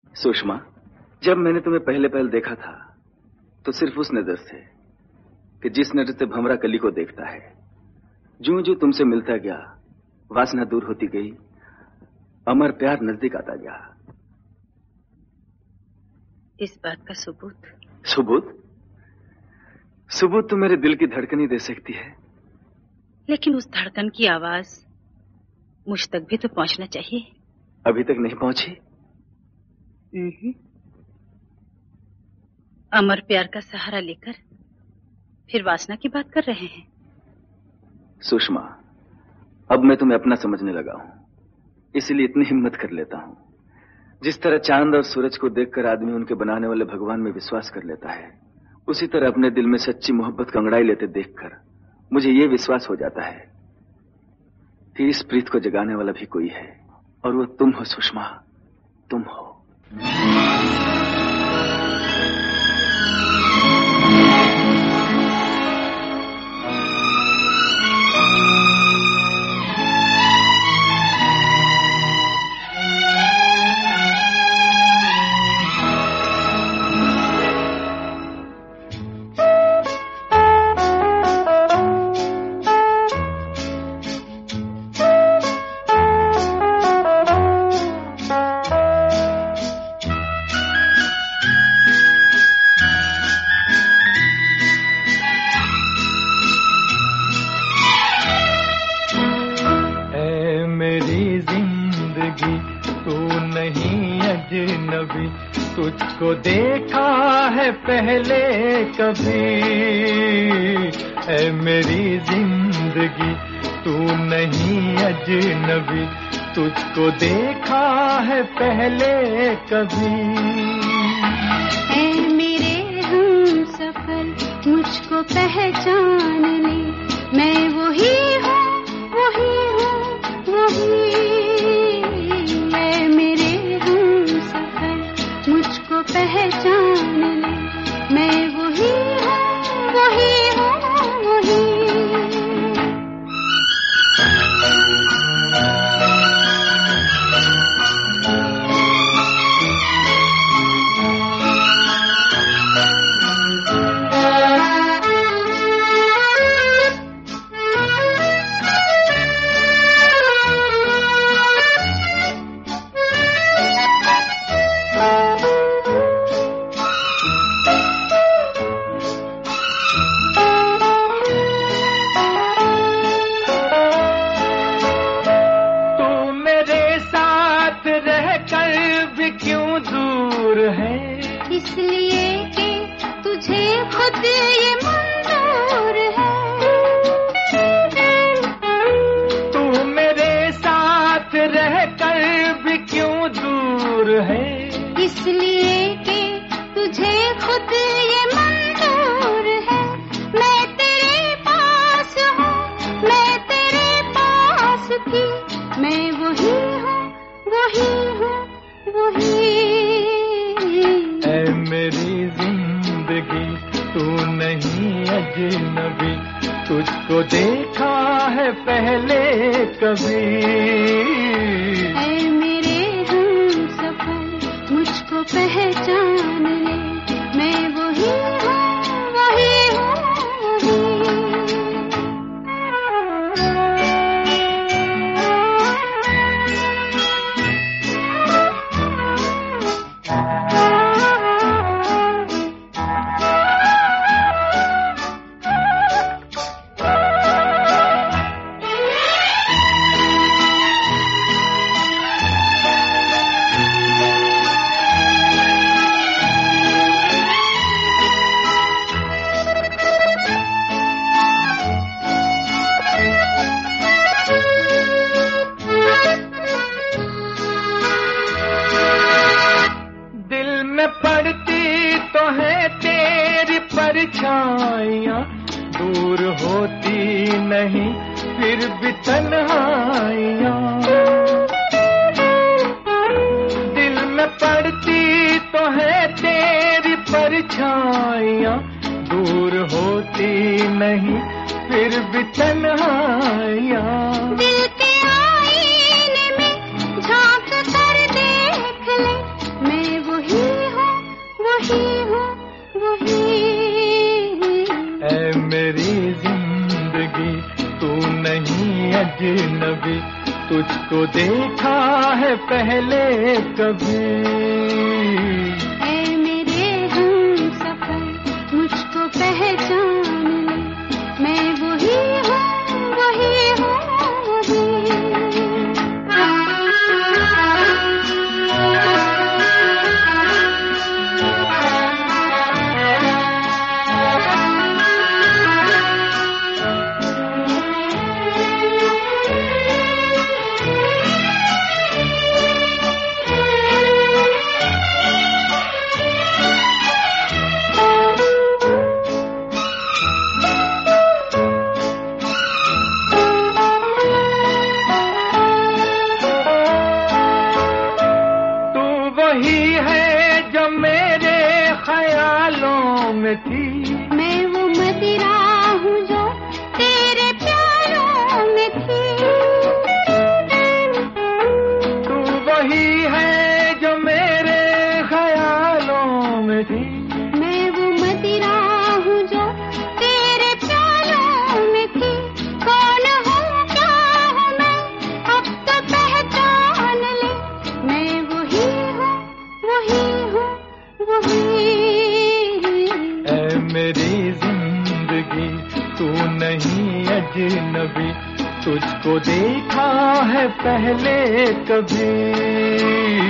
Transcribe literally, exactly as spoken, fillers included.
सुषमा, जब मैंने तुम्हें पहले पहल देखा था तो सिर्फ उस नजर से कि जिस नजर से भंवरा कली को देखता है, जो जो तुमसे मिलता गया वासना दूर होती गई, अमर प्यार नजदीक आता गया। इस बात का सबूत? सबूत? सबूत तो मेरे दिल की धड़कन ही दे सकती है। लेकिन उस धड़कन की आवाज मुझ तक भी तो पहुंचना चाहिए। अभी तक नहीं पहुंची? अमर प्यार का सहारा लेकर फिर वासना की बात कर रहे हैं। सुषमा, अब मैं तुम्हें अपना समझने लगा हूं, इसलिए इतनी हिम्मत कर लेता हूं। जिस तरह चांद और सूरज को देखकर आदमी उनके बनाने वाले भगवान में विश्वास कर लेता है, उसी तरह अपने दिल में सच्ची मोहब्बत का अंगड़ाई लेते देखकर मुझे यह विश्वास हो जाता है कि इस प्रीत को जगाने वाला भी कोई है, और वो तुम हो सुषमा, तुम हो। तुझको देखा है पहले कभी, ऐ मेरी जिंदगी तू नहीं अजनबी, तुझको देखा है पहले कभी। ऐ मेरे हमसफर मुझको पहचान ले, मैं वही हूँ वही हूँ वही। ऐ मेरे हमसफर मुझको पहचान ले, मैं वही हूँ वही हूँ वही। इसलिए कि तुझे खुद ये मंजूर है। तू मेरे साथ रहकर भी क्यों दूर है, इसलिए कि तुझे खुद ये मंजूर है। मैं तेरे पास हूँ, मैं तेरे पास थी, मैं वही हूँ वही हूँ वही। ऐ मेरी जिंदगी तू नहीं अजनबी, तुझको देखा है पहले कभी। ऐ मेरे हमसफर मुझको पहचान ले, मैं वही हूँ वही हूँ वही। परछाइयाँ दूर होती नहीं फिर भी तन्हाइयाँ, दिल में पड़ती तो है तेरी परछाइयाँ, दूर होती नहीं फिर भी तन्हाइयाँ। दिल के आईने में झांक कर देख ले, मैं देखा है पहले कभी। ऐ मेरे हमसफर मुझको पहचान ले, मैं वही हूँ वही हूँ वही। मैं वो मदिरा हूँ जो तेरे प्यारों में थी। तू वही है जो मेरे ख्यालों में थी। मैं वो मदिरा हूँ जो तेरे प्यारों में थी। कौन हूँ क्या हूँ मैं अब तो पहचान ले, मैं वही हूँ वही हूँ वही। मेरी जिंदगी तू नहीं अजनबी, तुझको देखा है पहले कभी।